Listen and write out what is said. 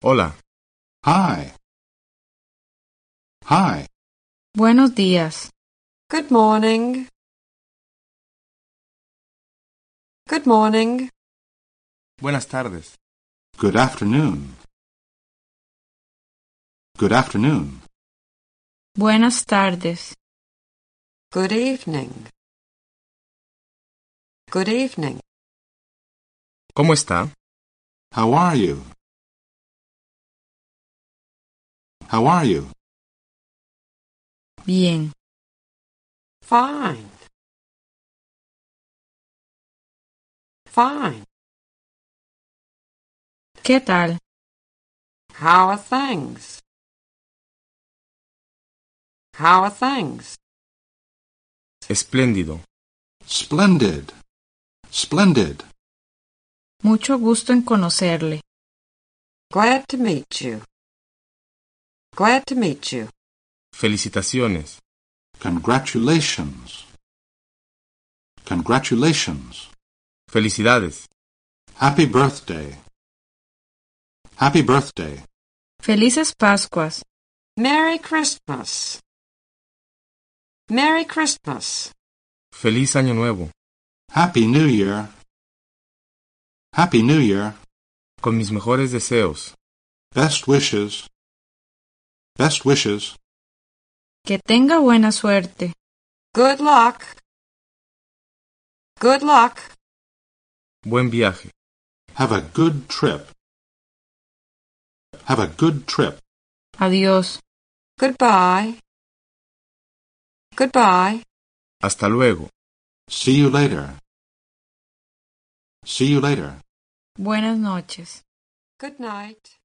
Hola. Hi. Hi. Buenos días. Good morning. Good morning. Buenas tardes. Good afternoon. Good afternoon. Buenas tardes. Good evening. Good evening. ¿Cómo está? How are you? How are you? Bien. Fine. Fine. ¿Qué tal? How are things? How are things? Espléndido. Splendid. Splendid. Mucho gusto en conocerle. Glad to meet you. Glad to meet you. Felicitaciones. Congratulations. Congratulations. Felicidades. Happy birthday. Happy birthday. Felices Pascuas. Merry Christmas. Merry Christmas. Feliz Año Nuevo. Happy New Year. Happy New Year. Con mis mejores deseos. Best wishes. Best wishes. Que tenga buena suerte. Good luck. Good luck. Buen viaje. Have a good trip. Have a good trip. Adiós. Goodbye. Goodbye. Hasta luego. See you later. See you later. Buenas noches. Good night.